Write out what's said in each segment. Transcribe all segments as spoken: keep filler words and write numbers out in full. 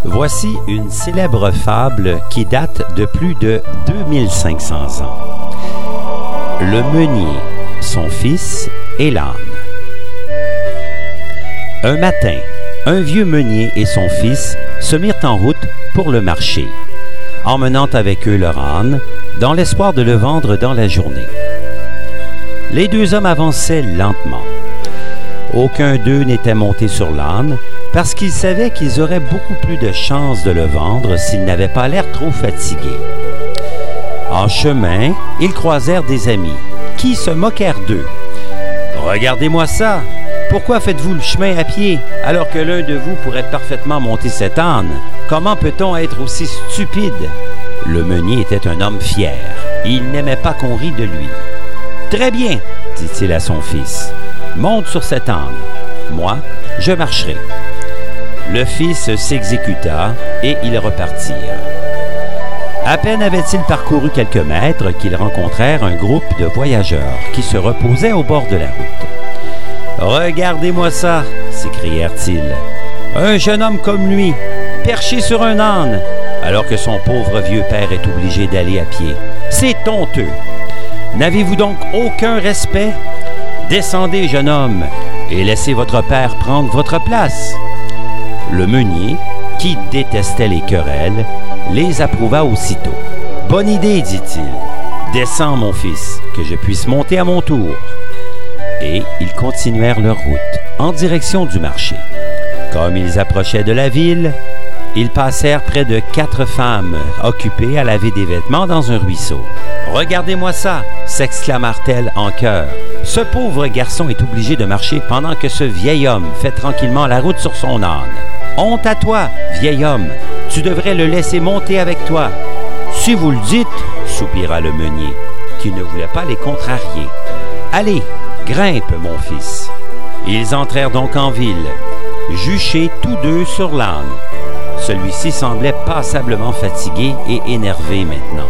Voici une célèbre fable qui date de plus de deux mille cinq cents ans. Le meunier, son fils et l'âne. Un matin, un vieux meunier et son fils se mirent en route pour le marché, emmenant avec eux leur âne, dans l'espoir de le vendre dans la journée. Les deux hommes avançaient lentement. Aucun d'eux n'était monté sur l'âne, parce qu'ils savaient qu'ils auraient beaucoup plus de chances de le vendre s'ils n'avaient pas l'air trop fatigués. En chemin, ils croisèrent des amis, qui se moquèrent d'eux. « Regardez-moi ça! Pourquoi faites-vous le chemin à pied, alors que l'un de vous pourrait parfaitement monter cet âne? Comment peut-on être aussi stupide? » Le meunier était un homme fier. Il n'aimait pas qu'on rie de lui. « Très bien, dit-il à son fils. Monte sur cet âne. Moi, je marcherai. » Le fils s'exécuta et ils repartirent. À peine avaient-ils parcouru quelques mètres qu'ils rencontrèrent un groupe de voyageurs qui se reposaient au bord de la route. « Regardez-moi ça !» s'écrièrent-ils. « Un jeune homme comme lui, perché sur un âne, alors que son pauvre vieux père est obligé d'aller à pied. C'est honteux! N'avez-vous donc aucun respect? Descendez, jeune homme, et laissez votre père prendre votre place. » Le meunier, qui détestait les querelles, les approuva aussitôt. « Bonne idée, dit-il. Descends, mon fils, que je puisse monter à mon tour. » Et ils continuèrent leur route, en direction du marché. Comme ils approchaient de la ville, ils passèrent près de quatre femmes occupées à laver des vêtements dans un ruisseau. « Regardez-moi ça! » s'exclamèrent-elles en chœur. « Ce pauvre garçon est obligé de marcher pendant que ce vieil homme fait tranquillement la route sur son âne. Honte à toi, vieil homme! Tu devrais le laisser monter avec toi. »« Si vous le dites, » soupira le meunier, qui ne voulait pas les contrarier. « Allez, grimpe, mon fils. » Ils entrèrent donc en ville, juchés tous deux sur l'âne. Celui-ci semblait passablement fatigué et énervé maintenant.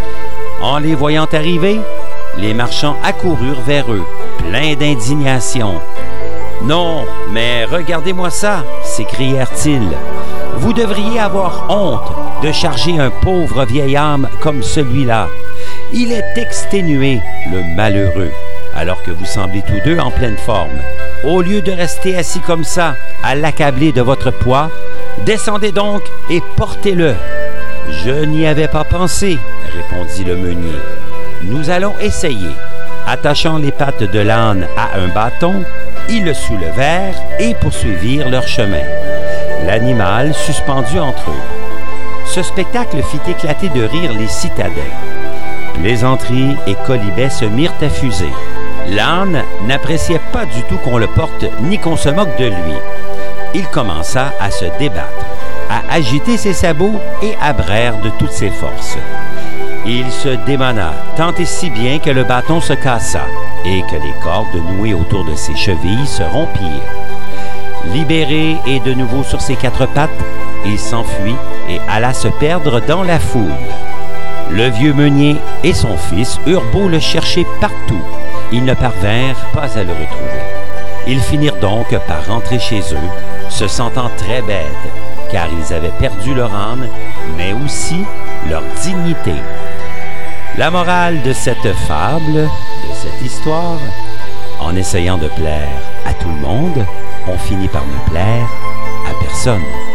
En les voyant arriver, les marchands accoururent vers eux, pleins d'indignation. « Non, mais regardez-moi ça !» s'écrièrent-ils. « Vous devriez avoir honte de charger un pauvre vieil âme comme celui-là. Il est exténué, le malheureux, alors que vous semblez tous deux en pleine forme. Au lieu de rester assis comme ça, à l'accabler de votre poids, descendez donc et portez-le. »« Je n'y avais pas pensé, » répondit le meunier. « Nous allons essayer. » Attachant les pattes de l'âne à un bâton, ils le soulevèrent et poursuivirent leur chemin, l'animal suspendu entre eux. Ce spectacle fit éclater de rire les citadins. Plaisanteries et quolibets se mirent à fuser. L'âne n'appréciait pas du tout qu'on le porte ni qu'on se moque de lui. Il commença à se débattre, à agiter ses sabots et à braire de toutes ses forces. Il se démena tant et si bien que le bâton se cassa et que les cordes nouées autour de ses chevilles se rompirent. Libéré et de nouveau sur ses quatre pattes, il s'enfuit et alla se perdre dans la foule. Le vieux meunier et son fils eurent beau le chercher partout, ils ne parvinrent pas à le retrouver. Ils finirent donc par rentrer chez eux, se sentant très bêtes, car ils avaient perdu leur âne, mais aussi leur dignité. La morale de cette fable, de cette histoire, en essayant de plaire à tout le monde, on finit par ne plaire à personne.